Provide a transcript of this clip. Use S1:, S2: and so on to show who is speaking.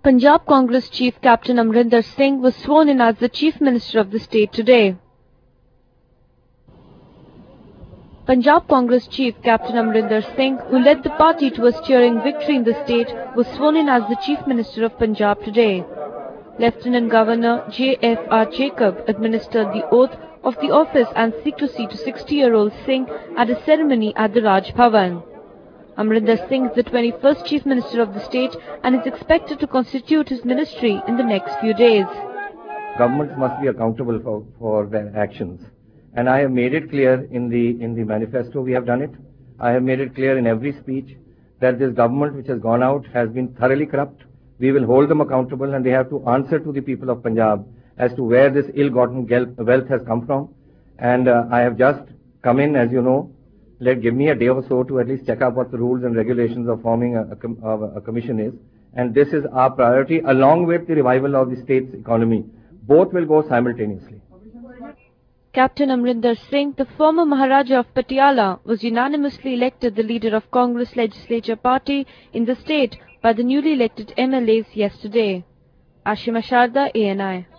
S1: Punjab Congress Chief Captain Amrinder Singh was sworn in as the Chief Minister of the state today. Punjab Congress Chief Captain Amrinder Singh, who led the party to a stirring victory in the state, was sworn in as the Chief Minister of Punjab today. Lieutenant Governor J.F.R. Jacob administered the oath of the office and secrecy to 60-year-old Singh at a ceremony at the Raj Bhavan. Amrinder Singh is the 21st Chief Minister of the state and is expected to constitute his ministry in the next few days.
S2: Governments must be accountable for their actions. And I have made it clear in the manifesto, we have done it. I have made it clear in every speech that this government which has gone out has been thoroughly corrupt. We will hold them accountable and they have to answer to the people of Punjab as to where this ill-gotten wealth has come from. And I have just come in, as you know. Give me a day or so to at least check out what the rules and regulations of forming a commission is. And this is our priority along with the revival of the state's economy. Both will go simultaneously.
S1: Captain Amrinder Singh, the former Maharaja of Patiala, was unanimously elected the leader of Congress Legislature Party in the state by the newly elected MLAs yesterday. Ashima Sharda, ANI.